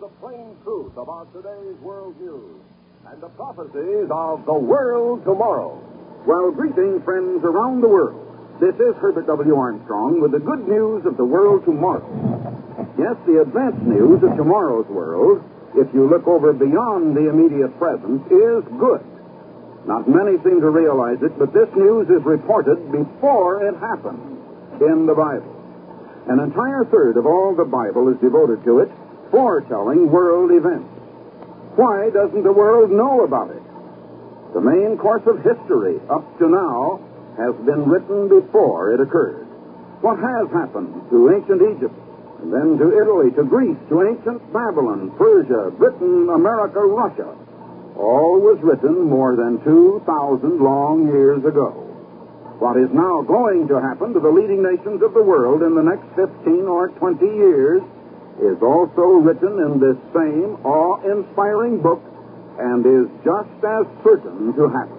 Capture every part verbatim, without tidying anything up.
the plain truth about today's world news and the prophecies of the world tomorrow. Well, greetings, friends around the world. This is Herbert W. Armstrong with the good news of the world tomorrow. Yes, the advanced news of tomorrow's world, if you look over beyond the immediate present, is good. Not many seem to realize it, but this news is reported before it happened in the Bible. An entire third of all the Bible is devoted to it, foretelling world events. Why doesn't the world know about it? The main course of history up to now has been written before it occurred. What has happened to ancient Egypt, and then to Italy, to Greece, to ancient Babylon, Persia, Britain, America, Russia, all was written more than two thousand long years ago. What is now going to happen to the leading nations of the world in the next fifteen or twenty years is also written in this same awe-inspiring book and is just as certain to happen.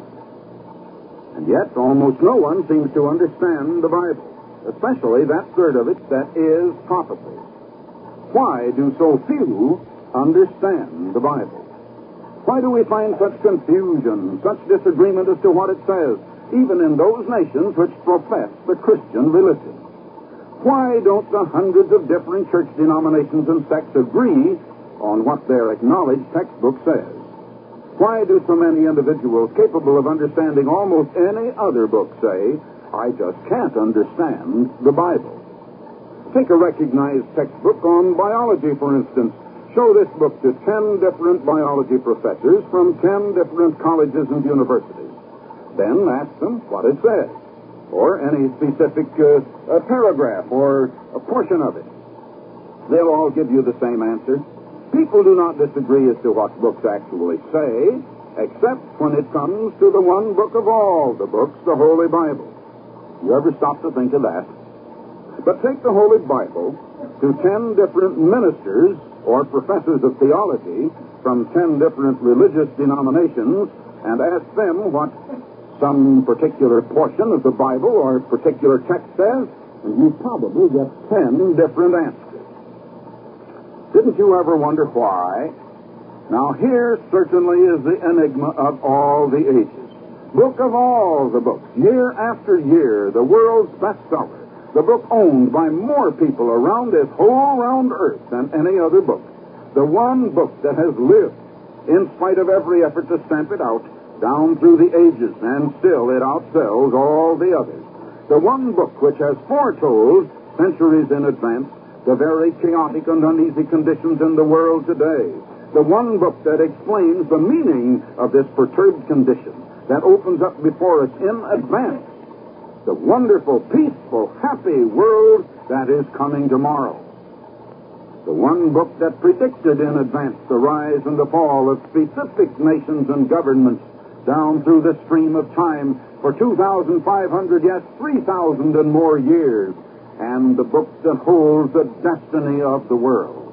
And yet, almost no one seems to understand the Bible, especially that third of it that is prophecy. Why do so few understand the Bible? Why do we find such confusion, such disagreement as to what it says, even in those nations which profess the Christian religion? Why don't the hundreds of different church denominations and sects agree on what their acknowledged textbook says? Why do so many individuals capable of understanding almost any other book say, I just can't understand the Bible? Take a recognized textbook on biology, for instance. Show this book to ten different biology professors from ten different colleges and universities. Then ask them what it says, or any specific uh, a paragraph or a portion of it. They'll all give you the same answer. People do not disagree as to what books actually say, except when it comes to the one book of all the books, the Holy Bible. You ever stop to think of that? But take the Holy Bible to ten different ministers or professors of theology from ten different religious denominations and ask them what some particular portion of the Bible or particular text says, and you probably get ten different answers. Didn't you ever wonder why? Now, here certainly is the enigma of all the ages. Book of all the books, year after year, the world's bestseller, the book owned by more people around this whole round earth than any other book. The one book that has lived, in spite of every effort to stamp it out, down through the ages, and still it outsells all the others. The one book which has foretold, centuries in advance, the very chaotic and uneasy conditions in the world today. The one book that explains the meaning of this perturbed condition, that opens up before us in advance the wonderful, peaceful, happy world that is coming tomorrow. The one book that predicted in advance the rise and the fall of specific nations and governments down through the stream of time for two thousand five hundred, yes, three thousand and more years, and the book that holds the destiny of the world.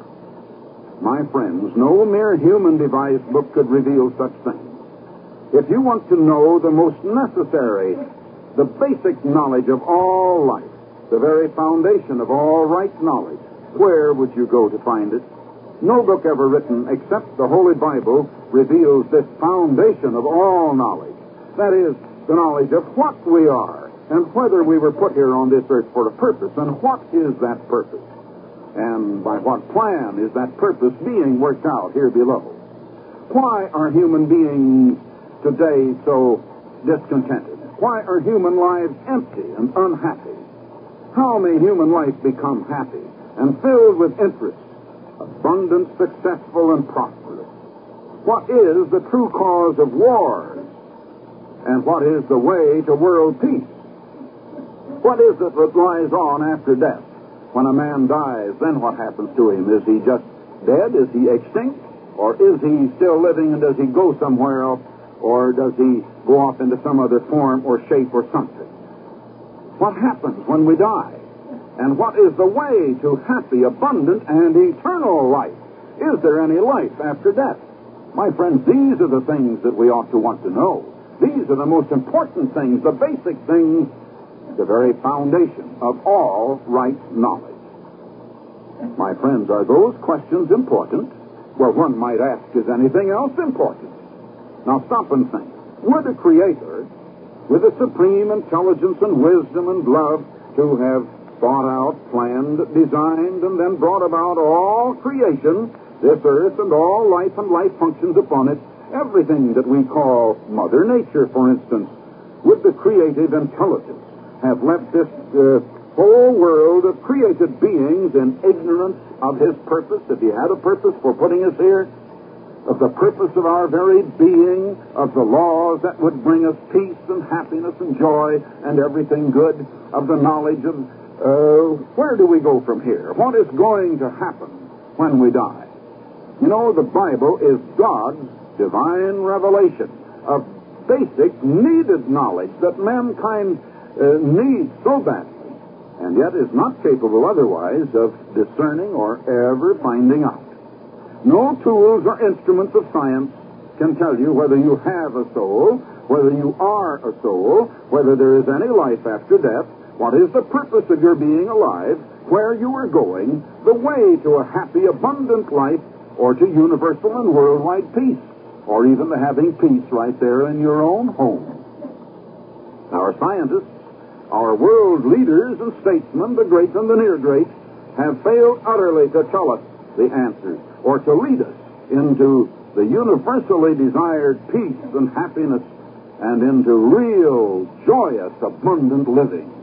My friends, no mere human-devised book could reveal such things. If you want to know the most necessary, the basic knowledge of all life, the very foundation of all right knowledge, where would you go to find it? No book ever written except the Holy Bible reveals this foundation of all knowledge. That is, the knowledge of what we are, and whether we were put here on this earth for a purpose, and what is that purpose? And by what plan is that purpose being worked out here below? Why are human beings today so discontented? Why are human lives empty and unhappy? How may human life become happy and filled with interest, abundant, successful, and prosperous? What is the true cause of wars? And what is the way to world peace? What is it that lies on after death? When a man dies, then what happens to him? Is he just dead? Is he extinct? Or is he still living, and does he go somewhere else? Or does he go off into some other form or shape or something? What happens when we die? And what is the way to happy, abundant, and eternal life? Is there any life after death? My friends, these are the things that we ought to want to know. These are the most important things, the basic things, the very foundation of all right knowledge. My friends, are those questions important? Well, one might ask, is anything else important? Now stop and think. Would a creator, with a supreme intelligence and wisdom and love, to have thought out, planned, designed, and then brought about all creation, this earth and all life and life functions upon it, everything that we call Mother Nature, for instance, would the creative intelligence have left this uh, whole world of created beings in ignorance of his purpose, if he had a purpose for putting us here, of the purpose of our very being, of the laws that would bring us peace and happiness and joy and everything good, of the knowledge of uh, where do we go from here? What is going to happen when we die? You know, the Bible is God's divine revelation of basic, needed knowledge that mankind uh, needs so badly, and yet is not capable otherwise of discerning or ever finding out. No tools or instruments of science can tell you whether you have a soul, whether you are a soul, whether there is any life after death, what is the purpose of your being alive, where you are going, the way to a happy, abundant life, or to universal and worldwide peace, or even to having peace right there in your own home. Our scientists, our world leaders and statesmen, the great and the near great, have failed utterly to tell us the answers, or to lead us into the universally desired peace and happiness and into real, joyous, abundant living.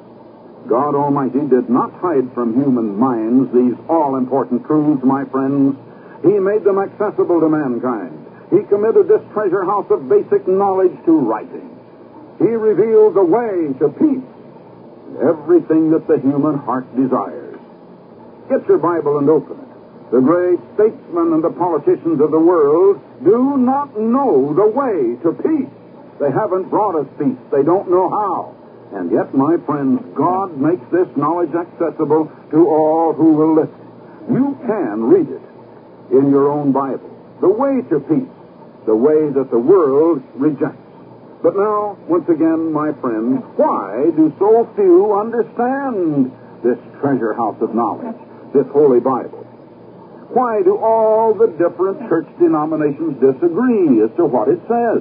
God Almighty did not hide from human minds these all-important truths, my friends. He made them accessible to mankind. He committed this treasure house of basic knowledge to writing. He revealed the way to peace, everything that the human heart desires. Get your Bible and open it. The great statesmen and the politicians of the world do not know the way to peace. They haven't brought us peace. They don't know how. And yet, my friends, God makes this knowledge accessible to all who will listen. You can read it in your own Bible. The way to peace, the way that the world rejects. But now, once again, my friends, why do so few understand this treasure house of knowledge, this Holy Bible? Why do all the different church denominations disagree as to what it says?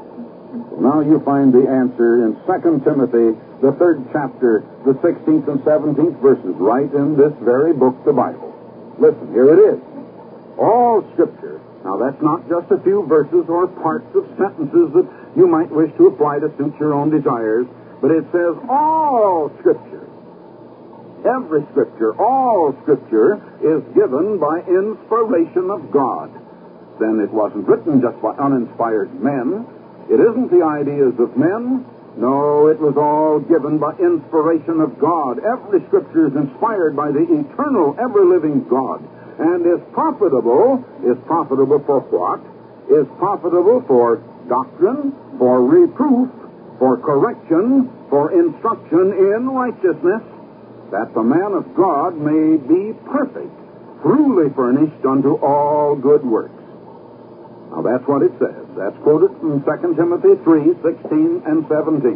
Now you find the answer in Second Timothy, the third chapter, the sixteenth and seventeenth verses, right in this very book, the Bible. Listen, here it is. All Scripture. Now that's not just a few verses or parts of sentences that you might wish to apply to suit your own desires, but it says all Scripture. Every Scripture, all Scripture is given by inspiration of God. Then it wasn't written just by uninspired men. It isn't the ideas of men. No, it was all given by inspiration of God. Every Scripture is inspired by the eternal, ever-living God, and is profitable. Is profitable for what? Is profitable for doctrine, for reproof, for correction, for instruction in righteousness, that the man of God may be perfect, truly furnished unto all good works. Now that's what it says. That's quoted from Second Timothy three, sixteen and seventeen.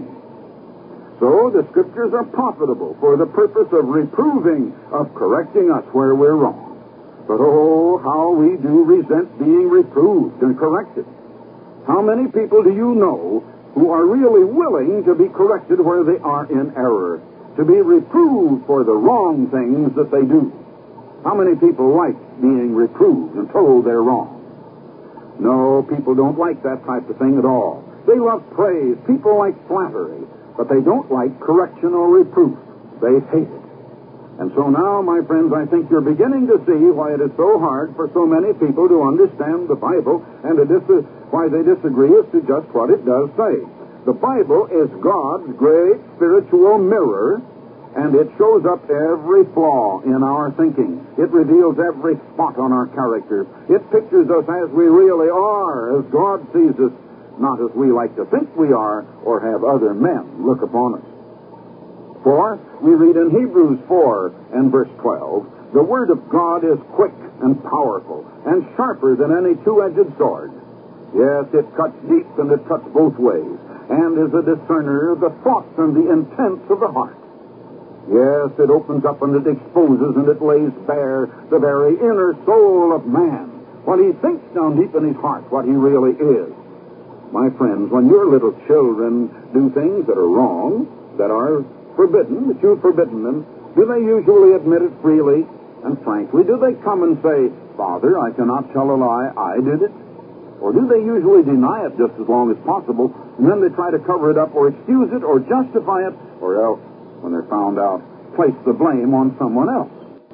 So the Scriptures are profitable for the purpose of reproving, of correcting us where we're wrong. But oh, how we do resent being reproved and corrected. How many people do you know who are really willing to be corrected where they are in error, to be reproved for the wrong things that they do? How many people like being reproved and told they're wrong? No, people don't like that type of thing at all. They love praise. People like flattery. But they don't like correction or reproof. They hate it. And so now, my friends, I think you're beginning to see why it is so hard for so many people to understand the Bible and to dis- why they disagree as to just what it does say. The Bible is God's great spiritual mirror, and it shows up every flaw in our thinking. It reveals every spot on our character. It pictures us as we really are, as God sees us, not as we like to think we are or have other men look upon us. For, we read in Hebrews four and verse twelve, the Word of God is quick and powerful and sharper than any two-edged sword. Yes, it cuts deep and it cuts both ways, and is a discerner of the thoughts and the intents of the heart. Yes, it opens up and it exposes and it lays bare the very inner soul of man, what he thinks down deep in his heart, what he really is. My friends, when your little children do things that are wrong, that are forbidden, that you've forbidden them, do they usually admit it freely and frankly? Do they come and say, Father, I cannot tell a lie, I did it? Or do they usually deny it just as long as possible, and then they try to cover it up or excuse it or justify it, or else, when they're found out, place the blame on someone else?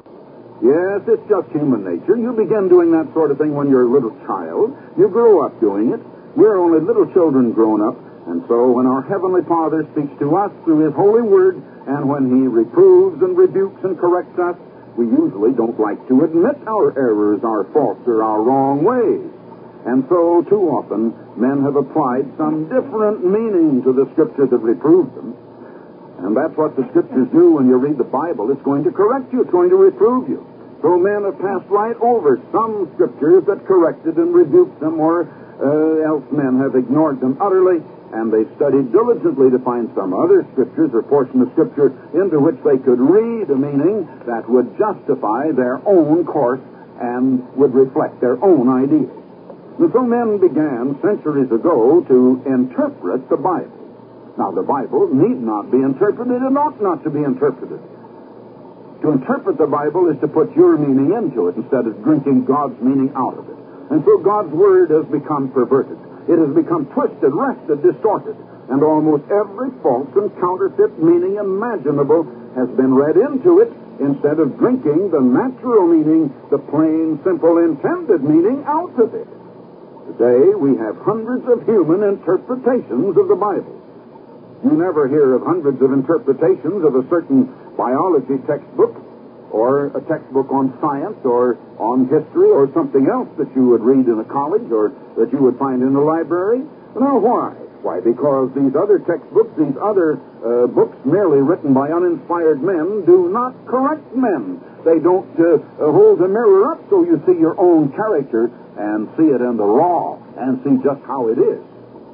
Yes, it's just human nature. You begin doing that sort of thing when you're a little child. You grow up doing it. We're only little children grown up, and so when our Heavenly Father speaks to us through His holy word, and when He reproves and rebukes and corrects us, we usually don't like to admit our errors, our faults, or our wrong ways. And so, too often, men have applied some different meaning to the Scriptures that reprove them. And that's what the Scriptures do when you read the Bible. It's going to correct you. It's going to reprove you. So men have passed right over some Scriptures that corrected and rebuked them, or uh, else men have ignored them utterly, and they studied diligently to find some other Scriptures or portion of Scripture into which they could read a meaning that would justify their own course and would reflect their own ideas. And so men began centuries ago to interpret the Bible. Now, the Bible need not be interpreted and ought not to be interpreted. To interpret the Bible is to put your meaning into it instead of drinking God's meaning out of it. And so God's Word has become perverted. It has become twisted, wrested, distorted, and almost every false and counterfeit meaning imaginable has been read into it instead of drinking the natural meaning, the plain, simple, intended meaning out of it. Today, we have hundreds of human interpretations of the Bible. You never hear of hundreds of interpretations of a certain biology textbook or a textbook on science or on history or something else that you would read in a college or that you would find in a library. Now, why? Why? Because these other textbooks, these other uh, books merely written by uninspired men do not correct men. They don't uh, hold the mirror up so you see your own character and see it in the raw and see just how it is.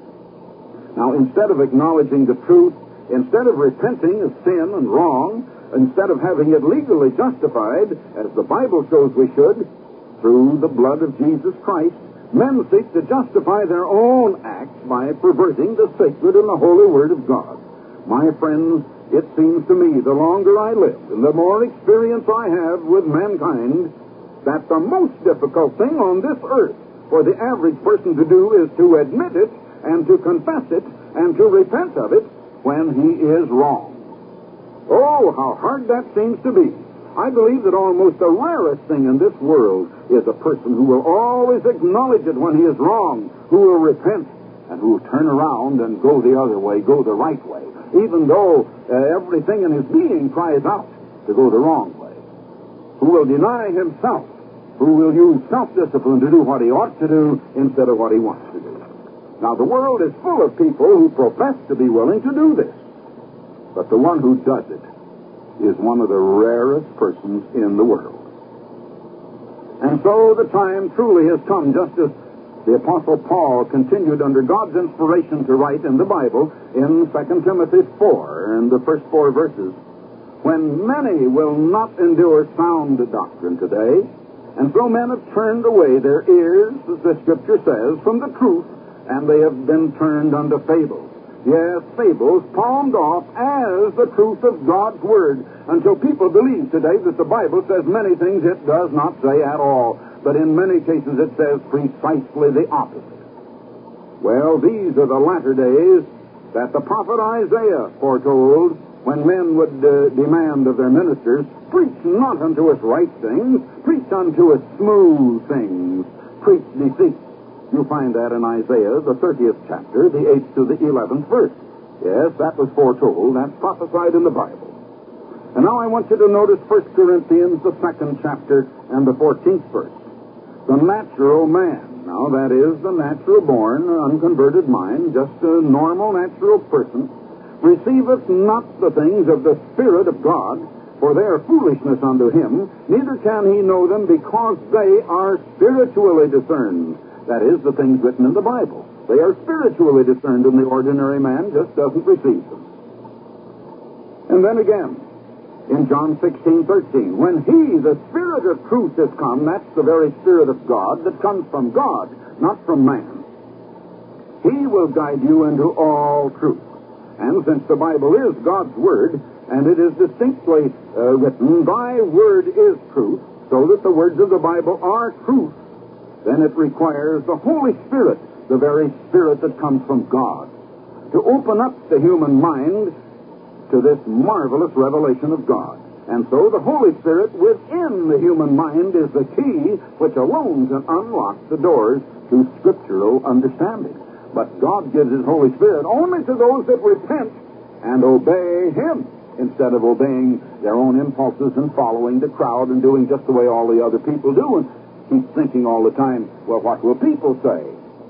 Now, instead of acknowledging the truth, instead of repenting of sin and wrong, instead of having it legally justified, as the Bible shows we should, through the blood of Jesus Christ, men seek to justify their own acts by perverting the sacred and the holy Word of God. My friends, it seems to me, the longer I live and the more experience I have with mankind, that the most difficult thing on this earth for the average person to do is to admit it and to confess it and to repent of it when he is wrong. Oh, how hard that seems to be. I believe that almost the rarest thing in this world is a person who will always acknowledge it when he is wrong, who will repent, and who will turn around and go the other way, go the right way, even though uh, everything in his being cries out to go the wrong way, who will deny himself, who will use self-discipline to do what he ought to do instead of what he wants to do. Now, the world is full of people who profess to be willing to do this, but the one who does it is one of the rarest persons in the world. And so the time truly has come, just as the Apostle Paul continued under God's inspiration to write in the Bible in Second Timothy four, in the first four verses, when many will not endure sound doctrine today, and so men have turned away their ears, as the Scripture says, from the truth, and they have been turned unto fables. Yes, fables palmed off as the truth of God's Word, until people believe today that the Bible says many things it does not say at all, but in many cases it says precisely the opposite. Well, these are the latter days that the prophet Isaiah foretold when men would uh, demand of their ministers, preach not unto us right things, preach unto us smooth things, preach deceit. You find that in Isaiah, the thirtieth chapter, the eighth to the eleventh verse. Yes, that was foretold. That's prophesied in the Bible. And now I want you to notice First Corinthians, the second chapter, and the fourteenth verse. The natural man. Now, that is the natural-born, unconverted mind, just a normal, natural person, receiveth not the things of the Spirit of God, for they are foolishness unto him, neither can he know them, because they are spiritually discerned. That is, the things written in the Bible. They are spiritually discerned, and the ordinary man just doesn't receive them. And then again, in John sixteen thirteen. When he, the Spirit of truth, is come, that's the very Spirit of God that comes from God, not from man. He will guide you into all truth. And since the Bible is God's Word, and it is distinctly uh, written, thy word is truth, so that the words of the Bible are truth, then it requires the Holy Spirit, the very Spirit that comes from God, to open up the human mind to this marvelous revelation of God. And so the Holy Spirit within the human mind is the key which alone can unlock the doors to scriptural understanding. But God gives His Holy Spirit only to those that repent and obey Him, instead of obeying their own impulses and following the crowd and doing just the way all the other people do and keep thinking all the time, well, what will people say?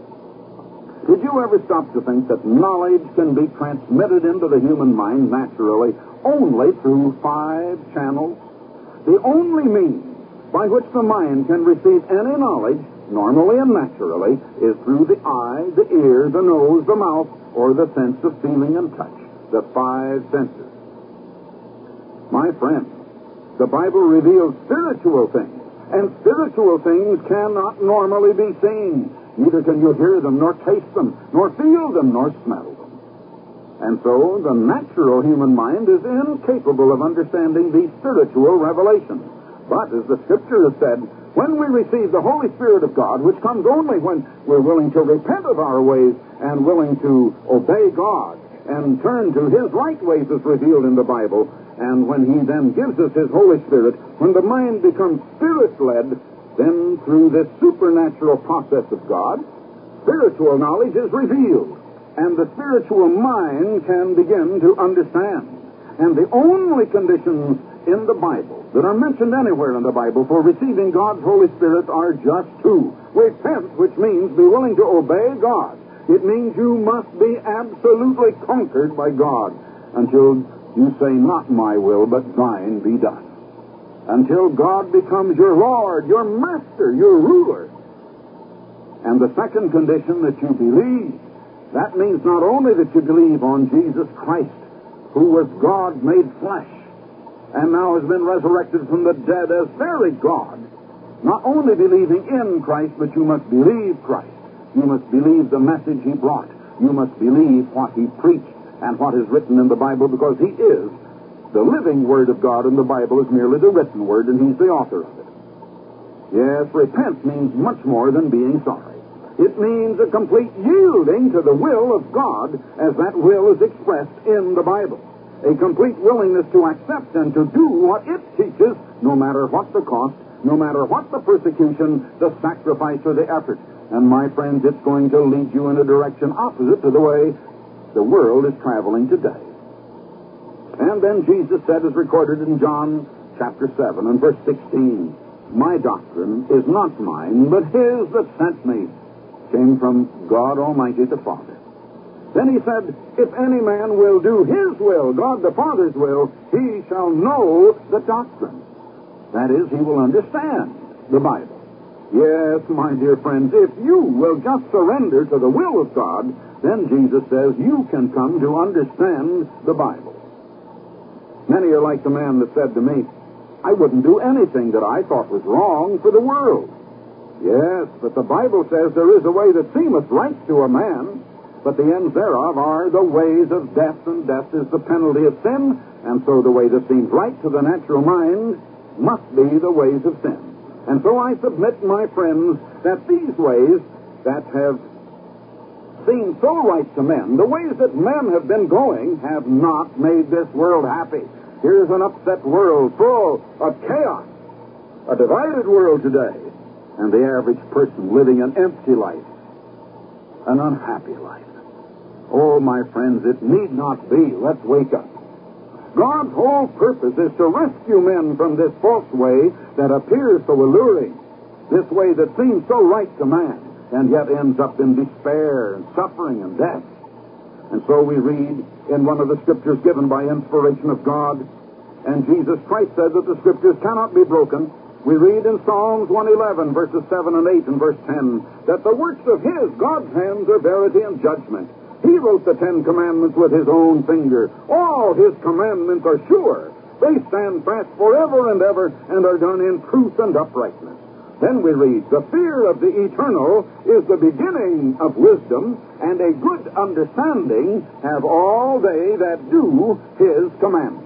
Did you ever stop to think that knowledge can be transmitted into the human mind naturally only through five channels? The only means by which the mind can receive any knowledge, normally and naturally, is through the eye, the ear, the nose, the mouth, or the sense of feeling and touch, the five senses. My friend, the Bible reveals spiritual things, and spiritual things cannot normally be seen. Neither can you hear them, nor taste them, nor feel them, nor smell them. And so the natural human mind is incapable of understanding these spiritual revelations. But, as the Scripture has said, when we receive the Holy Spirit of God, which comes only when we're willing to repent of our ways and willing to obey God and turn to His right ways as revealed in the Bible, and when He then gives us His Holy Spirit, when the mind becomes Spirit-led, then through this supernatural process of God, spiritual knowledge is revealed, and the spiritual mind can begin to understand. And the only conditions in the Bible that are mentioned anywhere in the Bible for receiving God's Holy Spirit are just two. Repent, which means be willing to obey God. It means you must be absolutely conquered by God until you say, not my will, but thine be done. Until God becomes your Lord, your Master, your ruler. And the second condition, that you believe. That means not only that you believe on Jesus Christ, who was God made flesh, and now has been resurrected from the dead as very God. Not only believing in Christ, but you must believe Christ. You must believe the message He brought. You must believe what He preached and what is written in the Bible, because He is the living Word of God, and the Bible is merely the written Word, and He's the author of it. Yes, repent means much more than being sorry. It means a complete yielding to the will of God as that will is expressed in the Bible. A complete willingness to accept and to do what it teaches, no matter what the cost, no matter what the persecution, the sacrifice, or the effort. And my friends, it's going to lead you in a direction opposite to the way the world is traveling today. And then Jesus said, as recorded in John chapter seven and verse sixteen, my doctrine is not mine, but His that sent me, came from God Almighty the Father. Then He said, if any man will do His will, God the Father's will, he shall know the doctrine. That is, he will understand the Bible. Yes, my dear friends, if you will just surrender to the will of God, then Jesus says you can come to understand the Bible. Many are like the man that said to me, I wouldn't do anything that I thought was wrong for the world. Yes, but the Bible says there is a way that seemeth right to a man, but the ends thereof are the ways of death, and death is the penalty of sin, and so the way that seems right to the natural mind must be the ways of sin. And so I submit, my friends, that these ways that have seemed so right to men, the ways that men have been going, have not made this world happy. Here's an upset world full of chaos, a divided world today, and the average person living an empty life, an unhappy life. Oh, my friends, it need not be. Let's wake up. God's whole purpose is to rescue men from this false way that appears so alluring, this way that seems so right to man, and yet ends up in despair and suffering and death. And so we read in one of the scriptures given by inspiration of God, and Jesus Christ said that the scriptures cannot be broken. We read in Psalms one eleven, verses seven and eight and verse ten, that the works of His, God's hands, are verity and judgment. He wrote the Ten Commandments with His own finger. All His commandments are sure, They stand fast forever and ever and are done in truth and uprightness. Then we read, the fear of the eternal is the beginning of wisdom, and a good understanding have all they that do his commandments.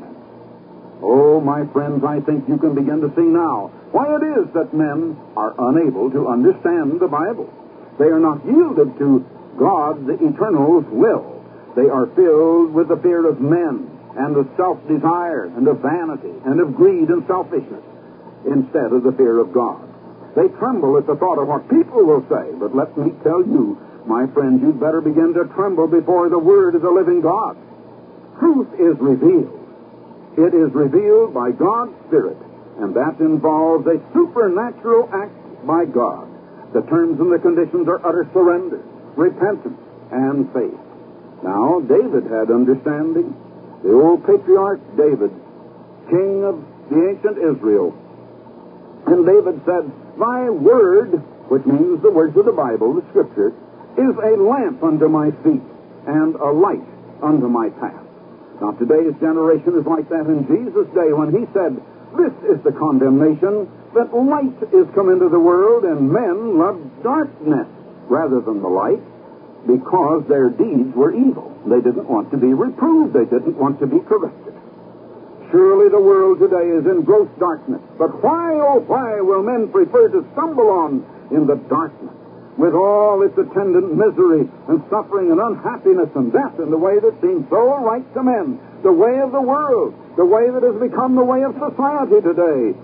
Oh, my friends, I think you can begin to see now why it is that men are unable to understand the Bible. They are not yielded to God, the eternal's will. They are filled with the fear of men, and of self-desire, and of vanity, and of greed and selfishness, instead of the fear of God. They tremble at the thought of what people will say. But let me tell you, my friends, you'd better begin to tremble before the Word of the living God. Truth is revealed. It is revealed by God's Spirit, and that involves a supernatural act by God. The terms and the conditions are utter surrender, repentance, and faith. Now, David had understanding. The old patriarch David, king of the ancient Israel. And David said, Thy word, which means the words of the Bible, the Scripture, is a lamp unto my feet and a light unto my path. Now, today's generation is like that in Jesus' day when he said, This is the condemnation, that light is come into the world, and men love darkness rather than the light, because their deeds were evil. They didn't want to be reproved. They didn't want to be corrected. Surely the world today is in gross darkness. But why, oh why, will men prefer to stumble on in the darkness, with all its attendant misery and suffering and unhappiness and death in the way that seems so right to men, the way of the world, the way that has become the way of society today,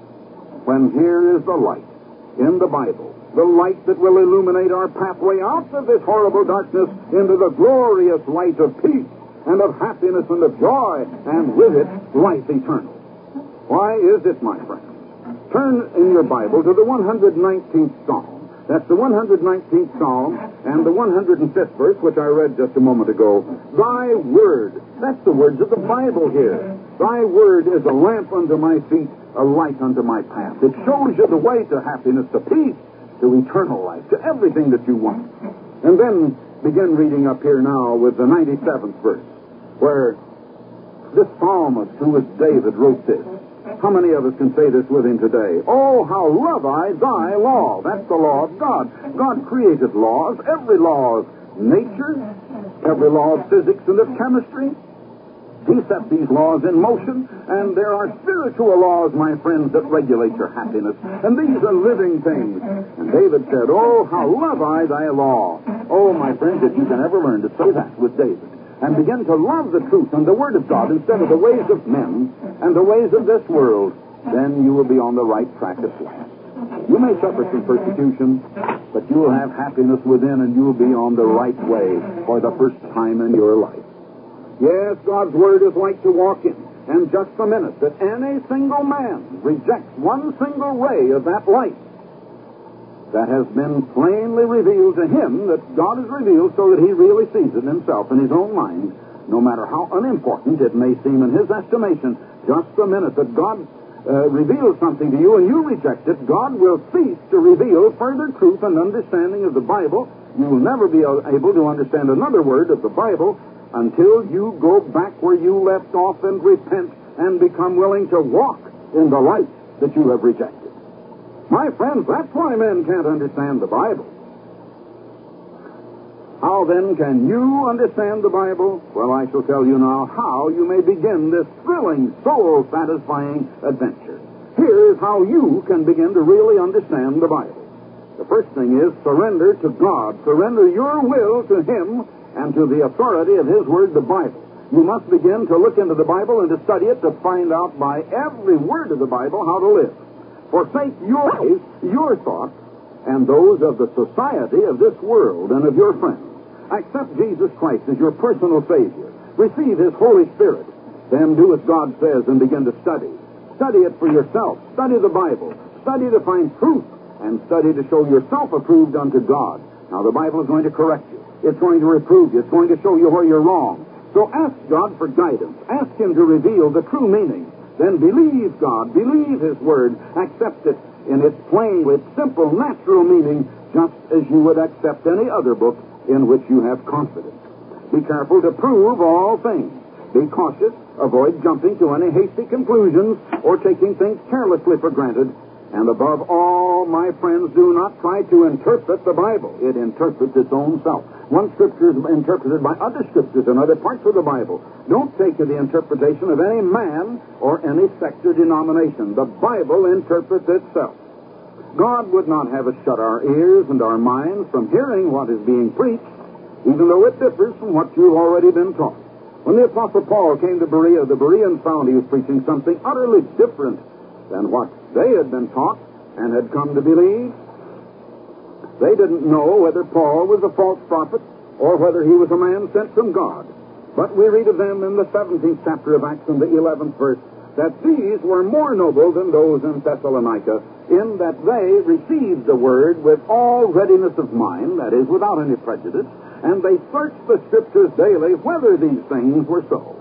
when here is the light in the Bible, the light that will illuminate our pathway out of this horrible darkness into the glorious light of peace and of happiness and of joy, and with it, life eternal. Why is it, my friends? Turn in your Bible to the one hundred nineteenth Psalm. That's the one hundred nineteenth Psalm and the one hundred fifth verse, which I read just a moment ago. Thy word, that's the words of the Bible here. Thy word is a lamp unto my feet, a light unto my path. It shows you the way to happiness, to peace, to eternal life, to everything that you want. And then begin reading up here now with the ninety-seventh verse, where this psalmist, who was David, wrote this. How many of us can say this with him today? Oh, how love I thy law. That's the law of God. God created laws, every law of nature, every law of physics and of chemistry. He set these laws in motion, and there are spiritual laws, my friends, that regulate your happiness. And these are living things. And David said, oh, how love I thy law. Oh, my friends, if you can ever learn to say that with David, and begin to love the truth and the Word of God instead of the ways of men and the ways of this world, then you will be on the right track at last. You may suffer some persecution, but you will have happiness within, and you will be on the right way for the first time in your life. Yes, God's Word is like to walk in, and just the minute that any single man rejects one single ray of that light that has been plainly revealed to him, that God has revealed so that he really sees it himself in his own mind, no matter how unimportant it may seem in his estimation, just the minute that God uh, reveals something to you and you reject it, God will cease to reveal further truth and understanding of the Bible. You will never be able to understand another word of the Bible until you go back where you left off and repent and become willing to walk in the light that you have rejected. My friends, that's why men can't understand the Bible. How then can you understand the Bible? Well, I shall tell you now how you may begin this thrilling, soul-satisfying adventure. Here is how you can begin to really understand the Bible. The first thing is surrender to God. Surrender your will to Him and to the authority of His Word, the Bible. You must begin to look into the Bible and to study it to find out by every word of the Bible how to live. Forsake your ways, your thoughts, and those of the society of this world and of your friends. Accept Jesus Christ as your personal Savior. Receive His Holy Spirit. Then do as God says and begin to study. Study it for yourself. Study the Bible. Study to find truth, and study to show yourself approved unto God. Now, the Bible is going to correct you. It's going to reprove you. It's going to show you where you're wrong. So ask God for guidance. Ask Him to reveal the true meaning. Then believe God, believe His Word, accept it in its plain, its simple, natural meaning, just as you would accept any other book in which you have confidence. Be careful to prove all things. Be cautious. Avoid jumping to any hasty conclusions or taking things carelessly for granted. And above all, my friends, do not try to interpret the Bible. It interprets its own self. One scripture is interpreted by other scriptures in other parts of the Bible. Don't take the interpretation of any man or any sect or denomination. The Bible interprets itself. God would not have us shut our ears and our minds from hearing what is being preached, even though it differs from what you've already been taught. When the Apostle Paul came to Berea, the Bereans found he was preaching something utterly different than what they had been taught and had come to believe. They didn't know whether Paul was a false prophet or whether he was a man sent from God. But we read of them in the seventeenth chapter of Acts in the eleventh verse, that these were more noble than those in Thessalonica, in that they received the word with all readiness of mind, that is, without any prejudice, and they searched the Scriptures daily whether these things were so.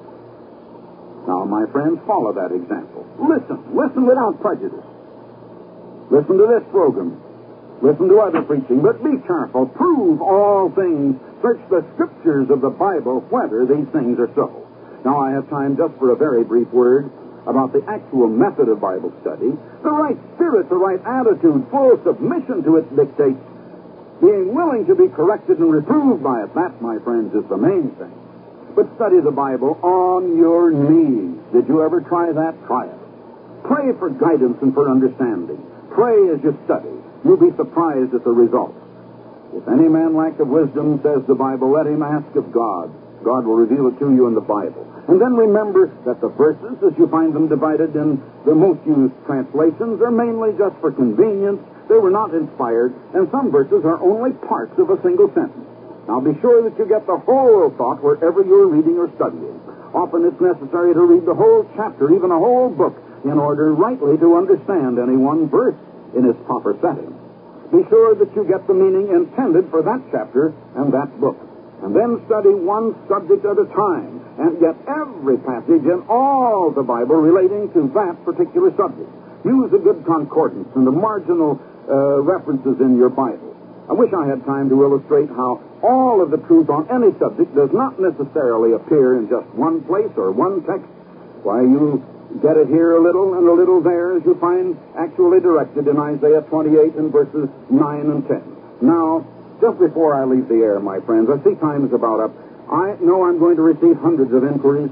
Now, my friends, follow that example. Listen. Listen without prejudice. Listen to this program. Listen to other preaching. But be careful. Prove all things. Search the Scriptures of the Bible whether these things are so. Now, I have time just for a very brief word about the actual method of Bible study. The right spirit, the right attitude, full submission to its dictates, being willing to be corrected and reproved by it. That, my friends, is the main thing. But study the Bible on your knees. Did you ever try that? Try it. Pray for guidance and for understanding. Pray as you study. You'll be surprised at the results. If any man lack of wisdom, says the Bible, let him ask of God. God will reveal it to you in the Bible. And then remember that the verses, as you find them divided in the most used translations, are mainly just for convenience. They were not inspired, and some verses are only parts of a single sentence. Now, be sure that you get the whole thought wherever you're reading or studying. Often it's necessary to read the whole chapter, even a whole book, in order rightly to understand any one verse in its proper setting. Be sure that you get the meaning intended for that chapter and that book. And then study one subject at a time, and get every passage in all the Bible relating to that particular subject. Use a good concordance and the marginal uh, references in your Bible. I wish I had time to illustrate how all of the truth on any subject does not necessarily appear in just one place or one text. Why, you get it here a little and a little there, as you find actually directed in Isaiah twenty-eight and verses nine and ten. Now, just before I leave the air, my friends, I see time is about up. I know I'm going to receive hundreds of inquiries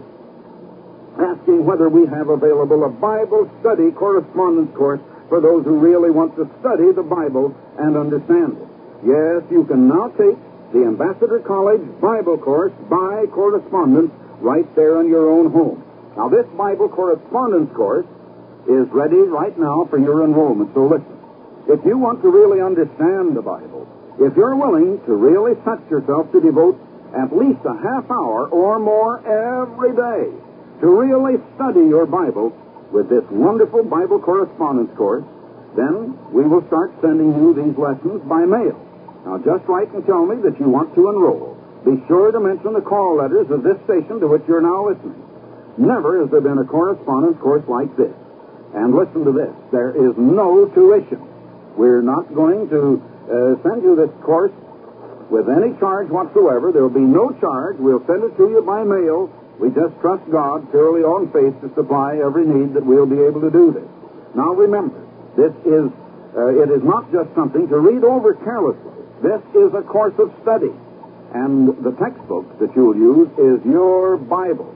asking whether we have available a Bible study correspondence course for those who really want to study the Bible and understand it. Yes, you can now take the Ambassador College Bible course by correspondence right there in your own home. Now, this Bible correspondence course is ready right now for your enrollment, so listen. If you want to really understand the Bible, if you're willing to really set yourself to devote at least a half hour or more every day to really study your Bible with this wonderful Bible correspondence course, then we will start sending you these lessons by mail. Now, just write and tell me that you want to enroll. Be sure to mention the call letters of this station to which you're now listening. Never has there been a correspondence course like this. And listen to this. There is no tuition. We're not going to uh, send you this course with any charge whatsoever. There will be no charge. We'll send it to you by mail. We just trust God, purely on faith, to supply every need that we'll be able to do this. Now remember, this is, uh, it is not just something to read over carelessly. This is a course of study. And the textbook that you'll use is your Bible.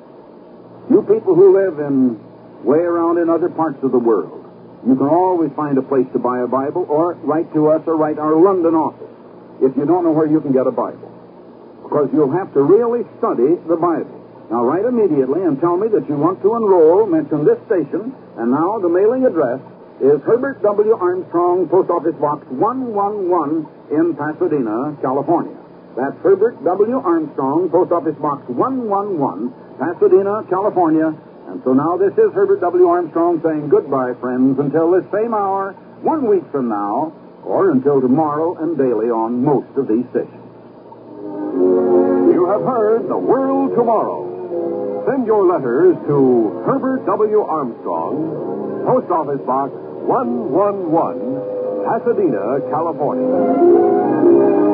You people who live in way around in other parts of the world, you can always find a place to buy a Bible or write to us or write our London office if you don't know where you can get a Bible. Because you'll have to really study the Bible. Now, write immediately and tell me that you want to enroll, mention this station, and now the mailing address is Herbert W. Armstrong, Post Office Box one one one in Pasadena, California. That's Herbert W. Armstrong, Post Office Box one one one, Pasadena, California. And so now this is Herbert W. Armstrong saying goodbye, friends, until this same hour, one week from now, or until tomorrow and daily on most of these stations. You have heard The World Tomorrow. Send your letters to Herbert W. Armstrong, Post Office Box one one one, Pasadena, California.